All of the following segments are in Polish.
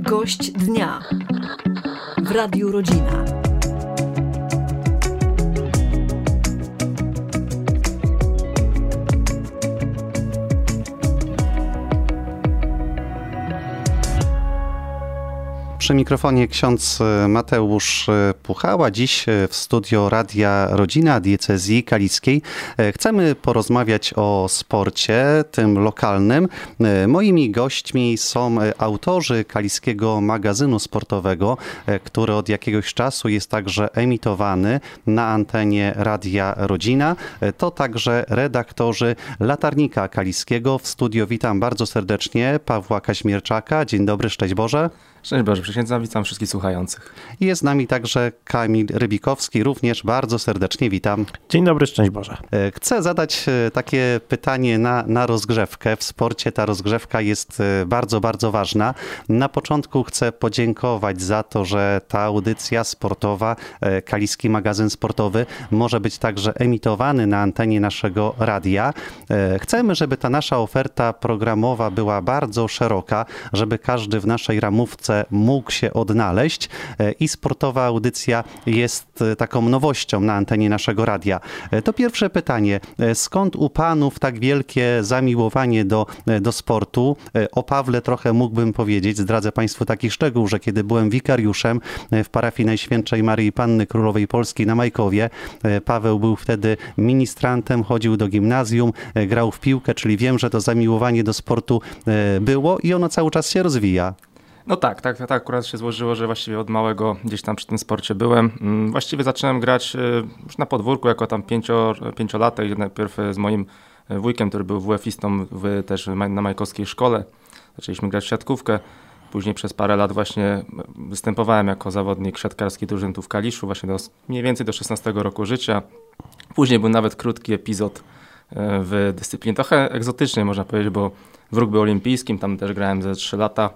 Gość dnia w Radiu Rodzina. Przy mikrofonie ksiądz Mateusz Puchała. Dziś w studio Radia Rodzina Diecezji Kaliskiej chcemy porozmawiać o sporcie, tym lokalnym. Moimi gośćmi są autorzy kaliskiego magazynu sportowego, który od jakiegoś czasu jest także emitowany na antenie Radia Rodzina. To także redaktorzy Latarnika Kaliskiego. W studio witam bardzo serdecznie Pawła Kaźmierczaka. Dzień dobry, szczęść Boże. Szczęść Boże, księdza, witam wszystkich słuchających. Jest z nami także Kamil Rybikowski, również bardzo serdecznie witam. Dzień dobry, szczęść Boże. Chcę zadać takie pytanie na rozgrzewkę. W sporcie ta rozgrzewka jest bardzo, bardzo ważna. Na początku chcę podziękować za to, że ta audycja sportowa, Kaliski Magazyn Sportowy, może być także emitowany na antenie naszego radia. Chcemy, żeby ta nasza oferta programowa była bardzo szeroka, żeby każdy w naszej ramówce mógł się odnaleźć i sportowa audycja jest taką nowością na antenie naszego radia. To pierwsze pytanie. Skąd u panów tak wielkie zamiłowanie do sportu? O Pawle trochę mógłbym powiedzieć. Zdradzę państwu taki szczegół, że kiedy byłem wikariuszem w parafii Najświętszej Maryi Panny Królowej Polski na Majkowie, Paweł był wtedy ministrantem, chodził do gimnazjum, grał w piłkę, czyli wiem, że to zamiłowanie do sportu było i ono cały czas się rozwija. No tak akurat się złożyło, że właściwie od małego gdzieś tam przy tym sporcie byłem. Właściwie zacząłem grać już na podwórku jako tam pięciolatek, najpierw z moim wujkiem, który był WF-istą też na majkowskiej szkole. Zaczęliśmy grać w siatkówkę. Później przez parę lat właśnie występowałem jako zawodnik siatkarski drużyny tu w Kaliszu, właśnie mniej więcej do 16 roku życia. Później był nawet krótki epizod w dyscyplinie trochę egzotycznej, można powiedzieć, bo w rugby olimpijskim, tam też grałem ze 3 lata.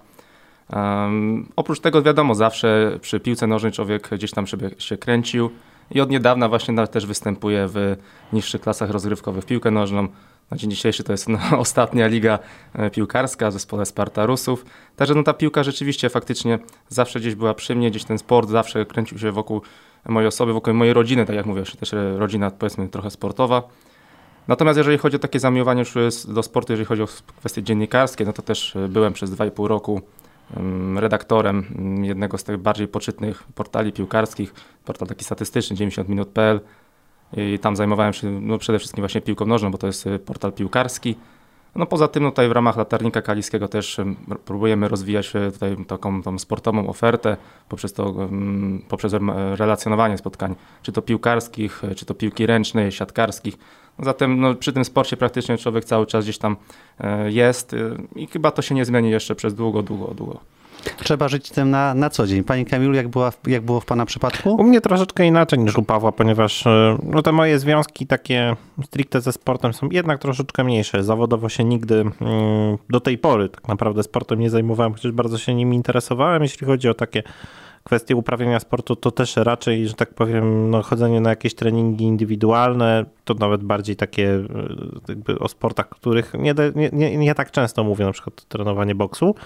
Oprócz tego wiadomo, zawsze przy piłce nożnej człowiek gdzieś tam się kręcił i od niedawna właśnie też występuje w niższych klasach rozgrywkowych w piłkę nożną. Na dzień dzisiejszy to jest ostatnia liga piłkarska w zespole Spartarusów. Także ta piłka rzeczywiście faktycznie zawsze gdzieś była przy mnie, gdzieś ten sport zawsze kręcił się wokół mojej osoby, wokół mojej rodziny, tak jak mówię, też rodzina powiedzmy trochę sportowa. Natomiast jeżeli chodzi o takie zamiłowanie już do sportu, jeżeli chodzi o kwestie dziennikarskie, no to też byłem przez 2,5 roku redaktorem jednego z tych bardziej poczytnych portali piłkarskich, portal taki statystyczny 90minut.pl i tam zajmowałem się przede wszystkim właśnie piłką nożną, bo to jest portal piłkarski. No poza tym tutaj w ramach Latarnika Kaliskiego też próbujemy rozwijać tutaj tą sportową ofertę poprzez relacjonowanie spotkań, czy to piłkarskich, czy to piłki ręcznej, siatkarskich. Zatem przy tym sporcie praktycznie człowiek cały czas gdzieś tam jest i chyba to się nie zmieni jeszcze przez długo. Trzeba żyć tym na co dzień. Panie Kamilu, jak było w pana przypadku? U mnie troszeczkę inaczej niż u Pawła, ponieważ te moje związki takie stricte ze sportem są jednak troszeczkę mniejsze. Zawodowo się nigdy do tej pory tak naprawdę sportem nie zajmowałem, chociaż bardzo się nim interesowałem. Jeśli chodzi o takie kwestie uprawiania sportu, to też raczej, że tak powiem, chodzenie na jakieś treningi indywidualne, to nawet bardziej takie jakby o sportach, których nie tak często mówię, na przykład trenowanie boksu.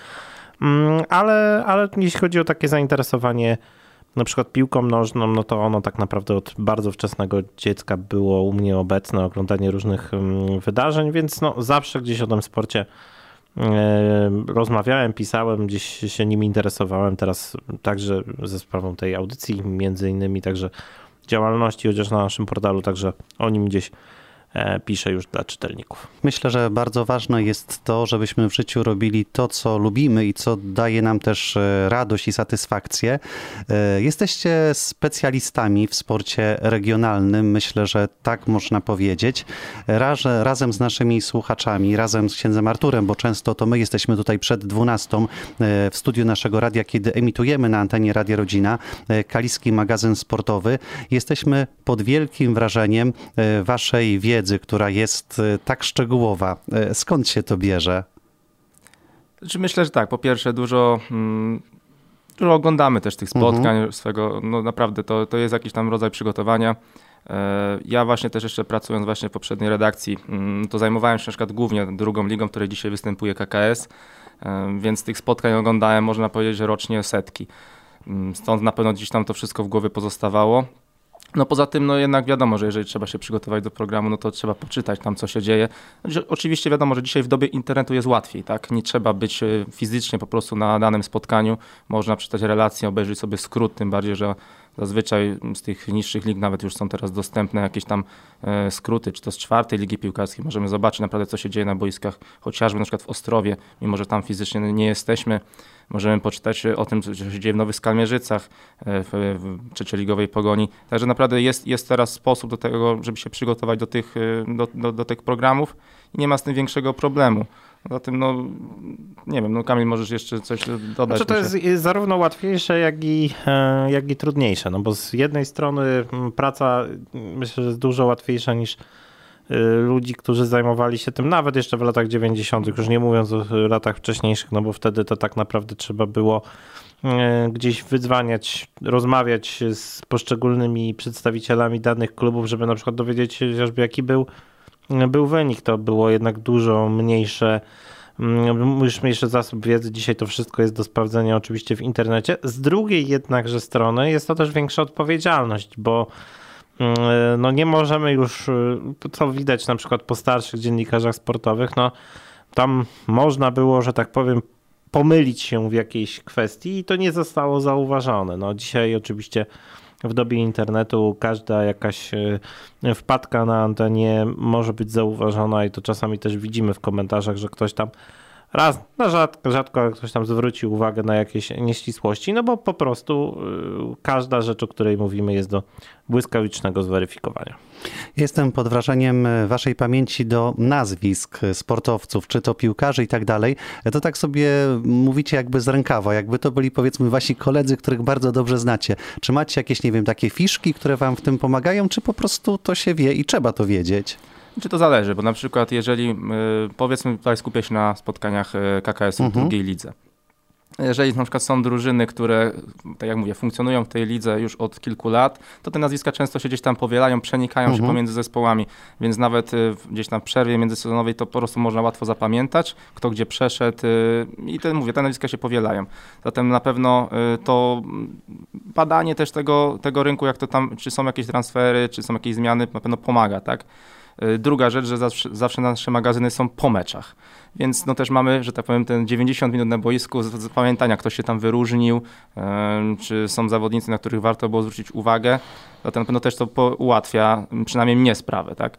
Ale jeśli chodzi o takie zainteresowanie na przykład piłką nożną, no to ono tak naprawdę od bardzo wczesnego dziecka było u mnie obecne, oglądanie różnych wydarzeń, więc zawsze gdzieś o tym sporcie rozmawiałem, pisałem, gdzieś się nim interesowałem, teraz także ze sprawą tej audycji, między innymi także działalności, chociaż na naszym portalu, także o nim gdzieś piszę już dla czytelników. Myślę, że bardzo ważne jest to, żebyśmy w życiu robili to, co lubimy i co daje nam też radość i satysfakcję. Jesteście specjalistami w sporcie regionalnym, myślę, że tak można powiedzieć. Razem z naszymi słuchaczami, razem z księdzem Arturem, bo często to my jesteśmy tutaj przed 12 w studiu naszego radia, kiedy emitujemy na antenie Radia Rodzina Kaliski Magazyn Sportowy. Jesteśmy pod wielkim wrażeniem waszej wiedzy, która jest tak szczegółowa. Skąd się to bierze? Myślę, że tak. Po pierwsze dużo oglądamy też tych spotkań swego, naprawdę to jest jakiś tam rodzaj przygotowania. Ja właśnie też jeszcze pracując właśnie w poprzedniej redakcji, to zajmowałem się na przykład głównie drugą ligą, w której dzisiaj występuje KKS więc tych spotkań oglądałem, można powiedzieć, że rocznie setki. Stąd na pewno gdzieś tam to wszystko w głowie pozostawało. No poza tym, no jednak wiadomo, że jeżeli trzeba się przygotować do programu, no to trzeba poczytać tam, co się dzieje. Oczywiście wiadomo, że dzisiaj w dobie internetu jest łatwiej, tak? Nie trzeba być fizycznie po prostu na danym spotkaniu. Można przeczytać relacje, obejrzeć sobie skrót, tym bardziej, że zazwyczaj z tych niższych lig nawet już są teraz dostępne jakieś tam skróty, czy to z 4. Ligi Piłkarskiej. Możemy zobaczyć naprawdę, co się dzieje na boiskach, chociażby na przykład w Ostrowie, mimo że tam fizycznie nie jesteśmy. Możemy poczytać o tym, co się dzieje w Nowych Skalmierzycach, w trzecioligowej Pogoni. Także naprawdę jest teraz sposób do tego, żeby się przygotować do tych programów i nie ma z tym większego problemu. Zatem, no nie wiem, no Kamil, możesz jeszcze coś dodać? Znaczy, to jest zarówno łatwiejsze, jak i trudniejsze, no bo z jednej strony praca, myślę, że jest dużo łatwiejsza niż ludzi, którzy zajmowali się tym nawet jeszcze w latach 90., już nie mówiąc o latach wcześniejszych, no bo wtedy to tak naprawdę trzeba było gdzieś wydzwaniać, rozmawiać z poszczególnymi przedstawicielami danych klubów, żeby na przykład dowiedzieć się chociażby jaki był wynik. To było jednak dużo mniejszy zasób wiedzy. Dzisiaj to wszystko jest do sprawdzenia oczywiście w internecie. Z drugiej jednakże strony jest to też większa odpowiedzialność, bo no nie możemy już, co widać na przykład po starszych dziennikarzach sportowych, no tam można było, że tak powiem, pomylić się w jakiejś kwestii i to nie zostało zauważone. No dzisiaj oczywiście w dobie internetu każda jakaś wpadka na antenie może być zauważona i to czasami też widzimy w komentarzach, że ktoś tam raz, rzadko ktoś tam zwróci uwagę na jakieś nieścisłości, no bo po prostu każda rzecz, o której mówimy, jest do błyskawicznego zweryfikowania. Jestem pod wrażeniem waszej pamięci do nazwisk sportowców, czy to piłkarzy i tak dalej. To tak sobie mówicie jakby z rękawa, jakby to byli powiedzmy wasi koledzy, których bardzo dobrze znacie. Czy macie jakieś, nie wiem, takie fiszki, które wam w tym pomagają, czy po prostu to się wie i trzeba to wiedzieć? Czy to zależy, bo na przykład jeżeli, powiedzmy tutaj skupię się na spotkaniach KKS-u w drugiej lidze. Jeżeli na przykład są drużyny, które, tak jak mówię, funkcjonują w tej lidze już od kilku lat, to te nazwiska często się gdzieś tam powielają, przenikają się pomiędzy zespołami, więc nawet gdzieś tam w przerwie międzysezonowej to po prostu można łatwo zapamiętać, kto gdzie przeszedł i te nazwiska się powielają. Zatem na pewno to badanie też tego rynku, jak to tam, czy są jakieś transfery, czy są jakieś zmiany, na pewno pomaga, tak? Druga rzecz, że zawsze nasze magazyny są po meczach, więc no też mamy, że tak powiem, ten 90 minut na boisku z pamiętania, kto się tam wyróżnił, czy są zawodnicy, na których warto było zwrócić uwagę, zatem na pewno też to ułatwia przynajmniej mnie sprawę, tak?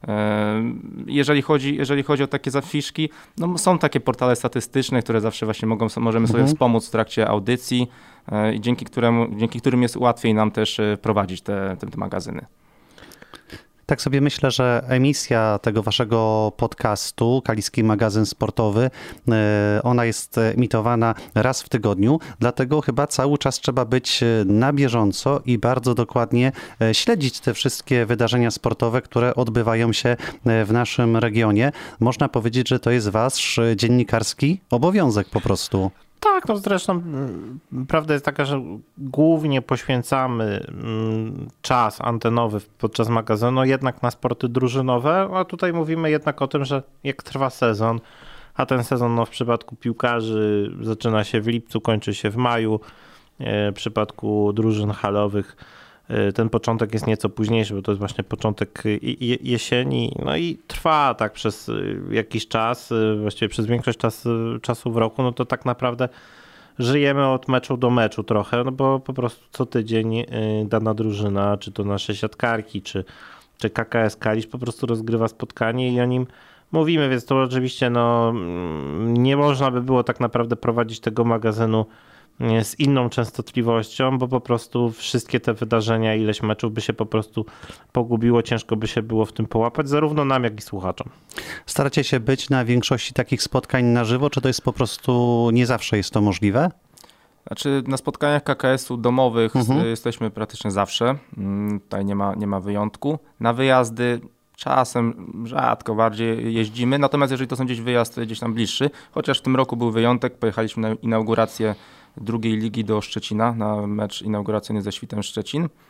Jeżeli chodzi o takie zafiszki, no są takie portale statystyczne, które zawsze właśnie możemy sobie wspomóc w trakcie audycji i dzięki którym jest łatwiej nam też prowadzić te magazyny. Tak sobie myślę, że emisja tego waszego podcastu, Kaliski Magazyn Sportowy, ona jest emitowana raz w tygodniu, dlatego chyba cały czas trzeba być na bieżąco i bardzo dokładnie śledzić te wszystkie wydarzenia sportowe, które odbywają się w naszym regionie. Można powiedzieć, że to jest wasz dziennikarski obowiązek po prostu. Tak, no zresztą prawda jest taka, że głównie poświęcamy czas antenowy podczas magazynu jednak na sporty drużynowe, a tutaj mówimy jednak o tym, że jak trwa sezon, a ten sezon no, w przypadku piłkarzy zaczyna się w lipcu, kończy się w maju, w przypadku drużyn halowych ten początek jest nieco późniejszy, bo to jest właśnie początek jesieni, no i trwa tak przez jakiś czas, właściwie przez większość czasu w roku, no to tak naprawdę żyjemy od meczu do meczu trochę, no bo po prostu co tydzień dana drużyna, czy to nasze siatkarki, czy KKS Kalisz po prostu rozgrywa spotkanie i o nim mówimy, więc to oczywiście no, nie można by było tak naprawdę prowadzić tego magazynu z inną częstotliwością, bo po prostu wszystkie te wydarzenia, ileś meczów by się po prostu pogubiło, ciężko by się było w tym połapać, zarówno nam, jak i słuchaczom. Staracie się być na większości takich spotkań na żywo, czy to jest po prostu nie zawsze jest to możliwe? Znaczy na spotkaniach KKS-u domowych jesteśmy praktycznie zawsze, tutaj nie ma wyjątku. Na wyjazdy czasem rzadko bardziej jeździmy, natomiast jeżeli to są gdzieś tam bliższy, chociaż w tym roku był wyjątek, pojechaliśmy na inaugurację drugiej ligi do Szczecina, na mecz inauguracyjny ze Świtem Szczecin.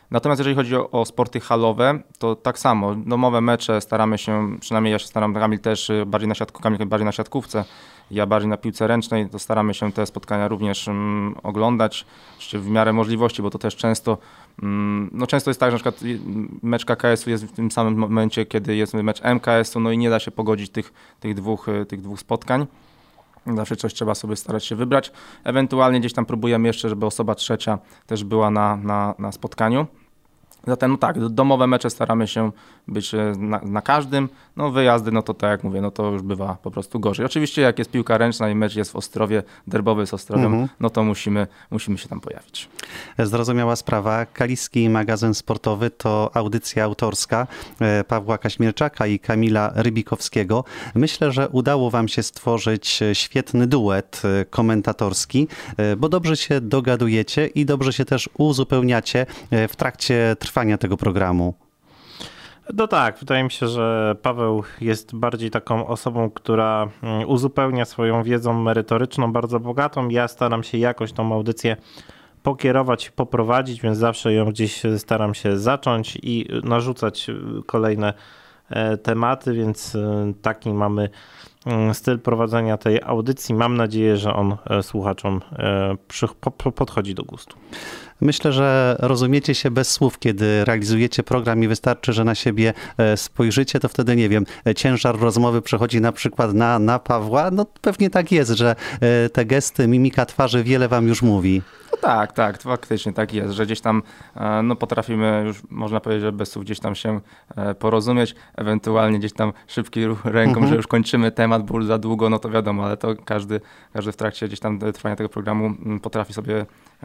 Natomiast jeżeli chodzi o sporty halowe, to tak samo, domowe mecze staramy się, przynajmniej ja się staram, Kamil też bardziej na siatkówce, ja bardziej na piłce ręcznej, to staramy się te spotkania również oglądać, oczywiście w miarę możliwości, bo to też często jest tak, że na przykład mecz KKS-u jest w tym samym momencie, kiedy jest mecz MKS-u, no i nie da się pogodzić tych dwóch spotkań. Zawsze coś trzeba sobie starać się wybrać. Ewentualnie gdzieś tam próbujemy jeszcze, żeby osoba trzecia też była na spotkaniu. Zatem no tak, domowe mecze staramy się być na każdym, no wyjazdy, no to tak jak mówię, no to już bywa po prostu gorzej. Oczywiście jak jest piłka ręczna i mecz jest w Ostrowie, derbowy z Ostrowiem, no to musimy się tam pojawić. Zrozumiała sprawa. Kaliski Magazyn Sportowy to audycja autorska Pawła Kaźmierczaka i Kamila Rybikowskiego. Myślę, że udało wam się stworzyć świetny duet komentatorski, bo dobrze się dogadujecie i dobrze się też uzupełniacie w trakcie trwania tego programu. No tak, wydaje mi się, że Paweł jest bardziej taką osobą, która uzupełnia swoją wiedzą merytoryczną, bardzo bogatą. Ja staram się jakoś tą audycję pokierować i poprowadzić, więc zawsze ją gdzieś staram się zacząć i narzucać kolejne tematy, więc taki mamy styl prowadzenia tej audycji. Mam nadzieję, że on słuchaczom podchodzi do gustu. Myślę, że rozumiecie się bez słów, kiedy realizujecie program i wystarczy, że na siebie spojrzycie, to wtedy, nie wiem, ciężar rozmowy przechodzi na przykład na Pawła. No pewnie tak jest, że te gesty, mimika twarzy wiele wam już mówi. No tak, faktycznie tak jest, że gdzieś tam no potrafimy już, można powiedzieć, że bez słów gdzieś tam się porozumieć, ewentualnie gdzieś tam szybki ruch ręką, że już kończymy temat, bo już za długo, no to wiadomo, ale to każdy w trakcie gdzieś tam trwania tego programu potrafi sobie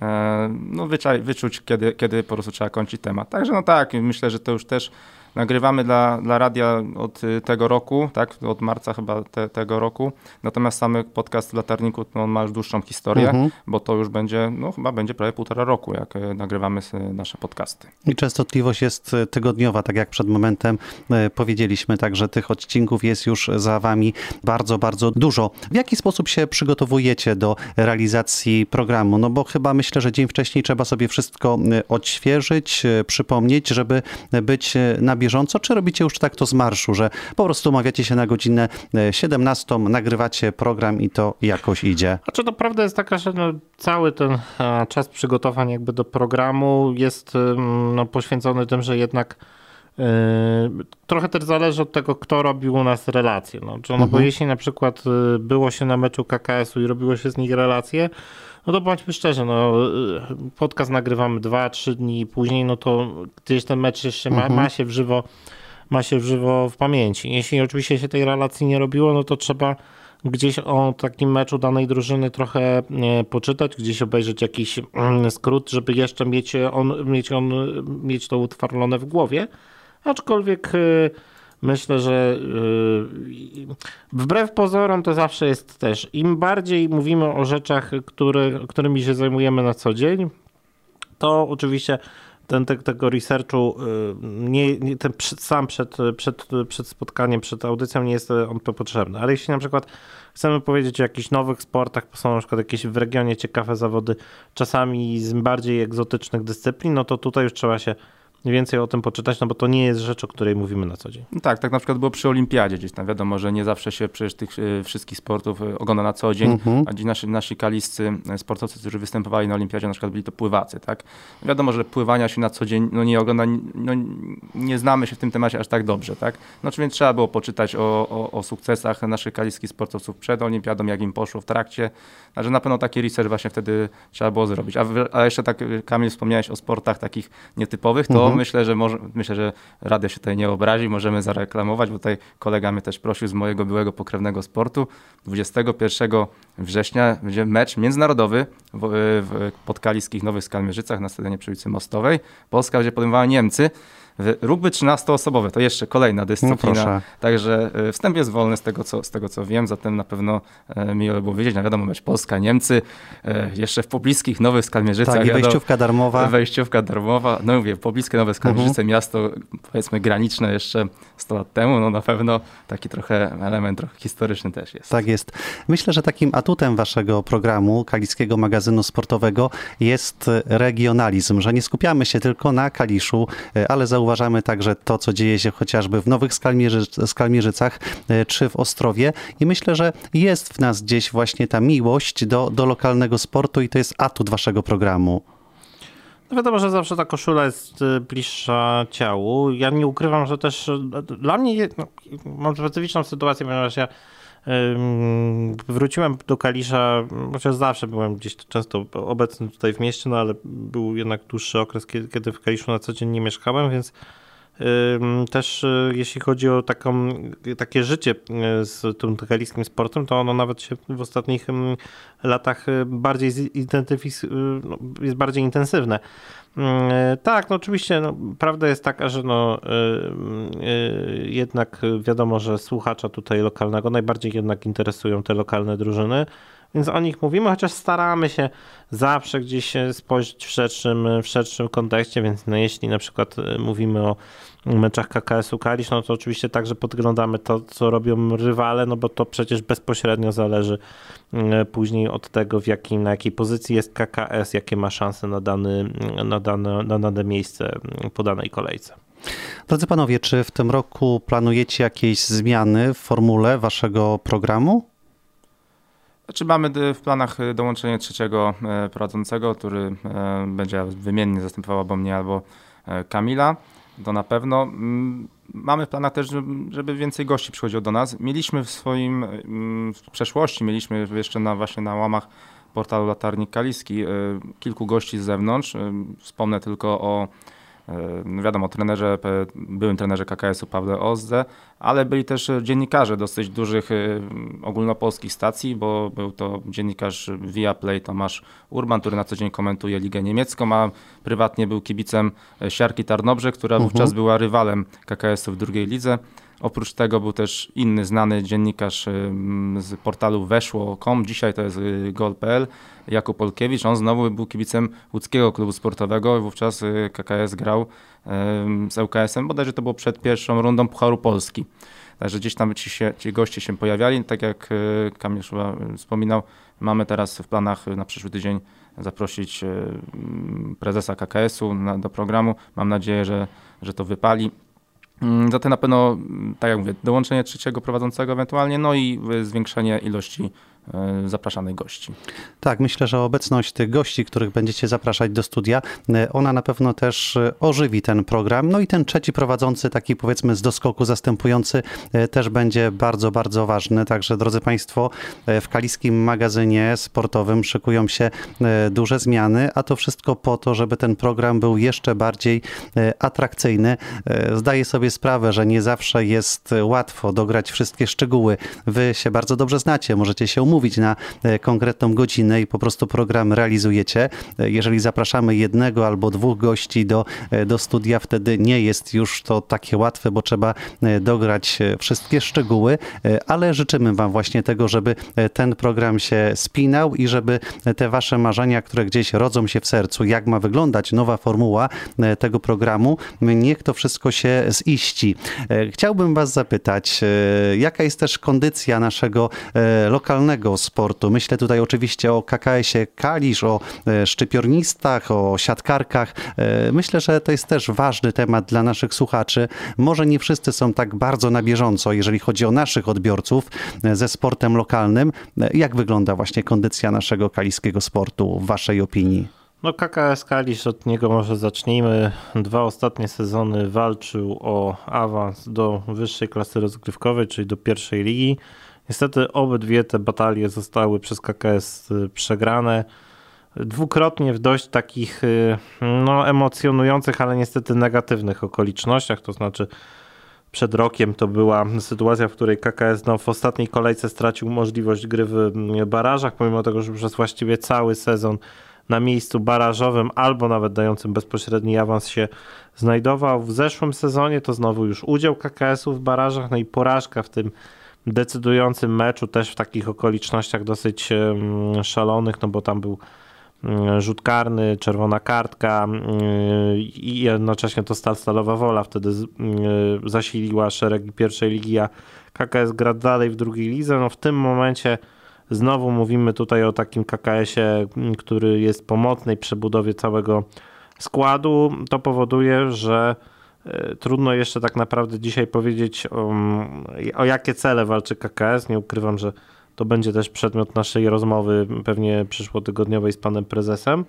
wyczuć, kiedy po prostu trzeba kończyć temat. Także no tak, myślę, że to już też nagrywamy dla radia od tego roku, tak, od marca chyba tego roku. Natomiast sam podcast w Latarniku, on ma już dłuższą historię, bo to już będzie, chyba będzie prawie 1,5 roku, jak nagrywamy nasze podcasty. I częstotliwość jest tygodniowa, tak jak przed momentem powiedzieliśmy, także tych odcinków jest już za wami bardzo, bardzo dużo. W jaki sposób się przygotowujecie do realizacji programu? No bo chyba myślę, że dzień wcześniej trzeba sobie wszystko odświeżyć, przypomnieć, żeby być na bieżąco, czy robicie już tak to z marszu, że po prostu umawiacie się na godzinę 17, nagrywacie program i to jakoś idzie? Znaczy, to prawda jest taka, że cały ten czas przygotowań jakby do programu jest poświęcony tym, że jednak trochę też zależy od tego, kto robił u nas relacje. Bo jeśli na przykład było się na meczu KKS-u i robiło się z nich relacje, no to bądźmy szczerzy, podcast nagrywamy 2-3 dni później, no to gdzieś ten mecz jeszcze ma się w żywo w pamięci. Jeśli oczywiście się tej relacji nie robiło, no to trzeba gdzieś o takim meczu danej drużyny trochę poczytać, gdzieś obejrzeć jakiś skrót, żeby jeszcze mieć to utrwalone w głowie. Aczkolwiek myślę, że wbrew pozorom to zawsze jest też, im bardziej mówimy o rzeczach, którymi się zajmujemy na co dzień, to oczywiście tego researchu sam przed spotkaniem, przed audycją nie jest on potrzebny. Ale jeśli na przykład chcemy powiedzieć o jakichś nowych sportach, bo są na przykład jakieś w regionie ciekawe zawody, czasami z bardziej egzotycznych dyscyplin, no to tutaj już trzeba się więcej o tym poczytać, bo to nie jest rzecz, o której mówimy na co dzień. No tak na przykład było przy olimpiadzie gdzieś tam. Wiadomo, że nie zawsze się przecież tych wszystkich sportów ogląda na co dzień, a gdzieś nasi kaliscy sportowcy, którzy występowali na olimpiadzie, na przykład byli to pływacy, tak? Wiadomo, że pływania się na co dzień nie ogląda, nie znamy się w tym temacie aż tak dobrze, tak? Czy więc trzeba było poczytać o sukcesach naszych kaliskich sportowców przed olimpiadą, jak im poszło w trakcie. Także na pewno taki research właśnie wtedy trzeba było zrobić. A jeszcze tak, Kamil, wspomniałeś o sportach takich nietypowych, to myślę, że radio się tutaj nie obrazi, możemy zareklamować, bo tutaj kolega mnie też prosił z mojego byłego pokrewnego sportu. 21 września będzie mecz międzynarodowy w podkaliskich Nowych Skalmierzycach na stadionie przy ulicy Mostowej. Polska będzie podejmowała Niemcy. Rugby 13-osobowe, to jeszcze kolejna dyscyplina, także wstęp jest wolny z tego co wiem, zatem na pewno miło było wiedzieć, wiadomo, mecz Polska-Niemcy, jeszcze w pobliskich Nowych Skalmierzycach. Tak, i wejściówka darmowa. Wejściówka darmowa, mówię, pobliskie Nowe Skalmierzyce, miasto powiedzmy graniczne jeszcze 100 lat temu, na pewno taki trochę element trochę historyczny też jest. Tak jest. Myślę, że takim atutem waszego programu Kaliskiego Magazynu Sportowego jest regionalizm, że nie skupiamy się tylko na Kaliszu, ale zauważamy także to, co dzieje się chociażby w Nowych Skalmierzycach czy w Ostrowie i myślę, że jest w nas gdzieś właśnie ta miłość do lokalnego sportu i to jest atut waszego programu. No wiadomo, że zawsze ta koszula jest bliższa ciału. Ja nie ukrywam, że też dla mnie mam specyficzną sytuację, ponieważ ja wróciłem do Kalisza, chociaż zawsze byłem gdzieś często obecny tutaj w mieście, no ale był jednak dłuższy okres, kiedy w Kaliszu na co dzień nie mieszkałem, więc też jeśli chodzi o takie życie z tym kaliskim sportem, to ono nawet się w ostatnich latach jest bardziej intensywne. Tak, no oczywiście prawda jest taka, że jednak wiadomo, że słuchacza tutaj lokalnego najbardziej jednak interesują te lokalne drużyny, więc o nich mówimy, chociaż staramy się zawsze gdzieś spojrzeć w szerszym kontekście, więc jeśli na przykład mówimy o meczach KKS-u Kalisz, no to oczywiście także podglądamy to, co robią rywale, no bo to przecież bezpośrednio zależy później od tego, na jakiej pozycji jest KKS, jakie ma szanse na dane miejsce po danej kolejce. Drodzy panowie, czy w tym roku planujecie jakieś zmiany w formule waszego programu? Znaczy mamy w planach dołączenie trzeciego prowadzącego, który będzie wymiennie zastępował albo mnie, albo Kamila. To na pewno. Mamy w planach też, żeby więcej gości przychodziło do nas. Mieliśmy w przeszłości, jeszcze na łamach portalu Latarnik Kaliski kilku gości z zewnątrz. Wspomnę tylko o wiadomo, byłym trenerze KKS-u Pawle Ozdze, ale byli też dziennikarze dosyć dużych ogólnopolskich stacji, bo był to dziennikarz Viaplay Tomasz Urban, który na co dzień komentuje Ligę Niemiecką, a prywatnie był kibicem Siarki Tarnobrzeg, która wówczas była rywalem KKS-u w drugiej lidze. Oprócz tego był też inny znany dziennikarz z portalu weszło.com, dzisiaj to jest gol.pl, Jakub Olkiewicz. On znowu był kibicem łódzkiego klubu sportowego i wówczas KKS grał z ŁKS-em, bodajże to było przed pierwszą rundą Pucharu Polski. Także gdzieś tam ci goście się pojawiali. Tak jak Kamil wspominał, mamy teraz w planach na przyszły tydzień zaprosić prezesa KKS-u do programu. Mam nadzieję, że to wypali. Zatem na pewno, tak jak mówię, dołączenie trzeciego prowadzącego ewentualnie, no i zwiększenie ilości zapraszanych gości. Tak, myślę, że obecność tych gości, których będziecie zapraszać do studia, ona na pewno też ożywi ten program. No i ten trzeci prowadzący, taki powiedzmy z doskoku zastępujący, też będzie bardzo, bardzo ważny. Także drodzy Państwo, w Kaliskim Magazynie Sportowym szykują się duże zmiany, a to wszystko po to, żeby ten program był jeszcze bardziej atrakcyjny. Zdaję sobie sprawę, że nie zawsze jest łatwo dograć wszystkie szczegóły. Wy się bardzo dobrze znacie, możecie się umówić na konkretną godzinę i po prostu program realizujecie. Jeżeli zapraszamy jednego albo dwóch gości do studia, wtedy nie jest już to takie łatwe, bo trzeba dograć wszystkie szczegóły, ale życzymy wam właśnie tego, żeby ten program się spinał i żeby te wasze marzenia, które gdzieś rodzą się w sercu, jak ma wyglądać nowa formuła tego programu, niech to wszystko się ziści. Chciałbym was zapytać, jaka jest też kondycja naszego lokalnego sportu? Myślę tutaj oczywiście o KKS-ie Kalisz, o szczypiornistach, o siatkarkach. Myślę, że to jest też ważny temat dla naszych słuchaczy. Może nie wszyscy są tak bardzo na bieżąco, jeżeli chodzi o naszych odbiorców ze sportem lokalnym. Jak wygląda właśnie kondycja naszego kaliskiego sportu w waszej opinii? No KKS Kalisz, od niego może zacznijmy. 2 ostatnie sezony walczył o awans do wyższej klasy rozgrywkowej, czyli do pierwszej ligi. Niestety obydwie te batalie zostały przez KKS przegrane. Dwukrotnie w dość takich emocjonujących, ale niestety negatywnych okolicznościach. To znaczy przed rokiem to była sytuacja, w której KKS w ostatniej kolejce stracił możliwość gry w barażach, pomimo tego, że przez właściwie cały sezon na miejscu barażowym albo nawet dającym bezpośredni awans się znajdował. W zeszłym sezonie to znowu już udział KKS-u w barażach, no i porażka w tym decydującym meczu, też w takich okolicznościach dosyć szalonych, no bo tam był rzut karny, czerwona kartka i jednocześnie to Stalowa Wola wtedy zasiliła szeregi pierwszej ligi, a KKS gra dalej w drugiej lidze. No w tym momencie znowu mówimy tutaj o takim KKS-ie, który jest po mocnej przebudowie całego składu. To powoduje, że trudno jeszcze tak naprawdę dzisiaj powiedzieć o jakie cele walczy KKS. Nie ukrywam, że to będzie też przedmiot naszej rozmowy pewnie przyszłotygodniowej z panem prezesem.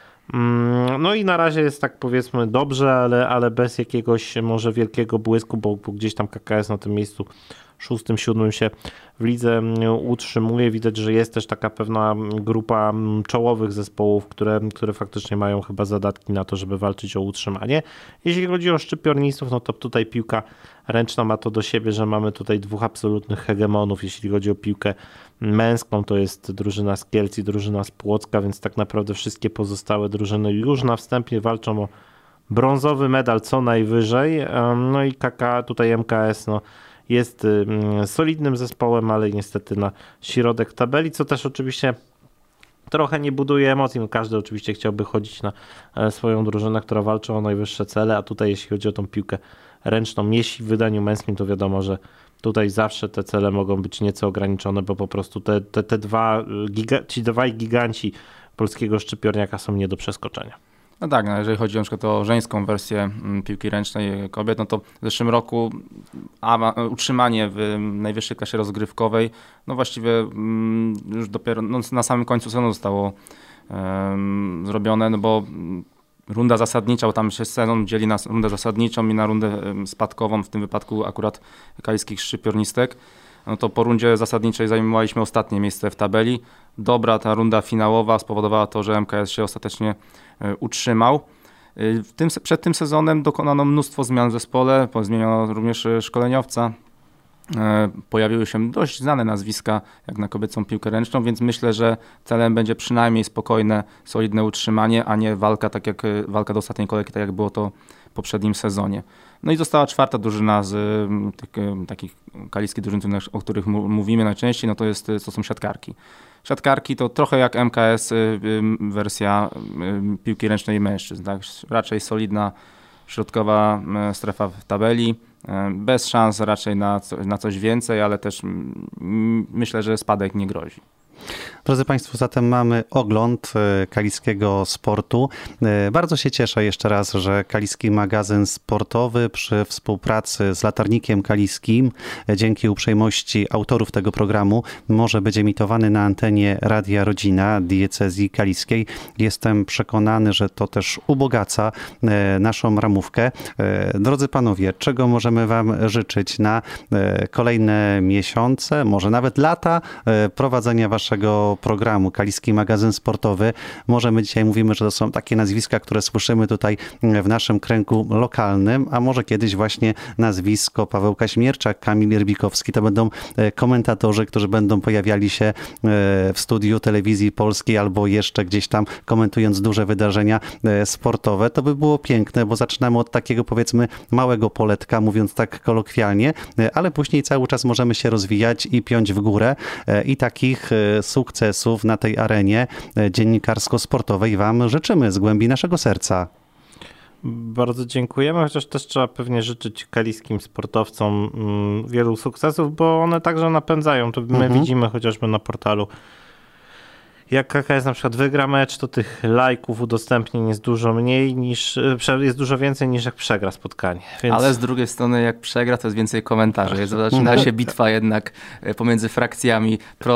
No i na razie jest tak powiedzmy dobrze, ale bez jakiegoś może wielkiego błysku, bo gdzieś tam KKS na tym miejscu 6., 7. się w lidze utrzymuje. Widać, że jest też taka pewna grupa czołowych zespołów, które faktycznie mają chyba zadatki na to, żeby walczyć o utrzymanie. Jeśli chodzi o szczypiornistów, no to tutaj piłka ręczna ma to do siebie, że mamy tutaj 2 absolutnych hegemonów. Jeśli chodzi o piłkę męską, to jest drużyna z Kielc i drużyna z Płocka, więc tak naprawdę wszystkie pozostałe drużyny już na wstępie walczą o brązowy medal co najwyżej. No i tutaj MKS jest solidnym zespołem, ale niestety na środek tabeli, co też oczywiście trochę nie buduje emocji. Każdy oczywiście chciałby chodzić na swoją drużynę, która walczy o najwyższe cele, a tutaj jeśli chodzi o tą piłkę ręczną, jeśli w wydaniu męskim, to wiadomo, że tutaj zawsze te cele mogą być nieco ograniczone, bo po prostu ci dwaj giganci polskiego szczypiorniaka są nie do przeskoczenia. No tak, jeżeli chodzi na przykład o żeńską wersję piłki ręcznej kobiet, no to w zeszłym roku utrzymanie w najwyższej klasie rozgrywkowej, no właściwie już dopiero na samym końcu sezonu zostało zrobione, no bo runda zasadnicza, bo tam się sezon dzieli na rundę zasadniczą i na rundę spadkową, w tym wypadku akurat kaliskich szczypiornistek. No to po rundzie zasadniczej zajmowaliśmy ostatnie miejsce w tabeli. Dobra ta runda finałowa spowodowała to, że MKS się ostatecznie utrzymał. Przed tym sezonem dokonano mnóstwo zmian w zespole, zmieniono również szkoleniowca. Pojawiły się dość znane nazwiska jak na kobiecą piłkę ręczną, więc myślę, że celem będzie przynajmniej spokojne, solidne utrzymanie, a nie walka do ostatniej kolejki, tak jak było to w poprzednim sezonie. No i została 4. drużyna z takich kaliskich drużyn, o których mówimy najczęściej, no to są siatkarki. Siatkarki to trochę jak MKS wersja piłki ręcznej mężczyzn, tak? Raczej solidna środkowa strefa w tabeli, bez szans raczej na coś więcej, ale też myślę, że spadek nie grozi. Drodzy Państwo, zatem mamy ogląd kaliskiego sportu. Bardzo się cieszę jeszcze raz, że Kaliski Magazyn Sportowy przy współpracy z Latarnikiem Kaliskim, dzięki uprzejmości autorów tego programu, może być emitowany na antenie Radia Rodzina Diecezji Kaliskiej. Jestem przekonany, że to też ubogaca naszą ramówkę. Drodzy Panowie, czego możemy Wam życzyć na kolejne miesiące, może nawet lata prowadzenia Waszego programu Kaliski Magazyn Sportowy. Może my dzisiaj mówimy, że to są takie nazwiska, które słyszymy tutaj w naszym kręgu lokalnym, a może kiedyś właśnie nazwisko Paweł Kaźmierczak, Kamil Rybikowski to będą komentatorzy, którzy będą pojawiali się w studiu telewizji polskiej albo jeszcze gdzieś tam komentując duże wydarzenia sportowe. To by było piękne, bo zaczynamy od takiego powiedzmy małego poletka, mówiąc tak kolokwialnie, ale później cały czas możemy się rozwijać i piąć w górę i takich sukcesów na tej arenie dziennikarsko-sportowej Wam życzymy z głębi naszego serca. Bardzo dziękujemy, chociaż też trzeba pewnie życzyć kaliskim sportowcom wielu sukcesów, bo one także napędzają. To my widzimy chociażby na portalu, jak KKS na przykład wygra mecz, to tych lajków, udostępnień jest dużo mniej jest dużo więcej niż jak przegra spotkanie. Więc... Ale z drugiej strony jak przegra, to jest więcej komentarzy. Zaczyna się bitwa jednak pomiędzy frakcjami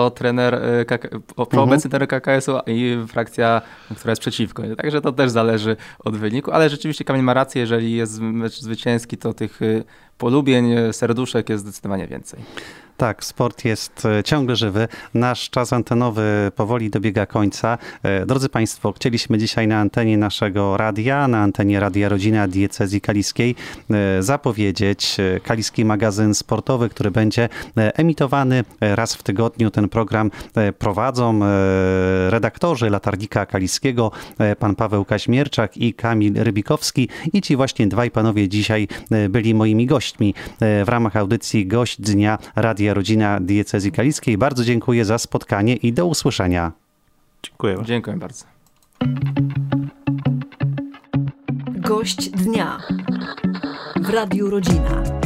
obecny trener KKS-u i frakcja, która jest przeciwko. Także to też zależy od wyniku, ale rzeczywiście Kamil ma rację, jeżeli jest mecz zwycięski, to tych polubień, serduszek jest zdecydowanie więcej. Tak, sport jest ciągle żywy. Nasz czas antenowy powoli dobiega końca. Drodzy Państwo, chcieliśmy dzisiaj na antenie naszego radia, na antenie Radia Rodzina Diecezji Kaliskiej zapowiedzieć Kaliski Magazyn Sportowy, który będzie emitowany raz w tygodniu. Ten program prowadzą redaktorzy Latarnika Kaliskiego, pan Paweł Kaźmierczak i Kamil Rybikowski. I ci właśnie dwaj panowie dzisiaj byli moimi gośćmi w ramach audycji Gość Dnia Radia Rodzina Diecezji Kaliskiej. Bardzo dziękuję za spotkanie i do usłyszenia. Dziękuję. Dziękuję bardzo. Gość Dnia w Radiu Rodzina.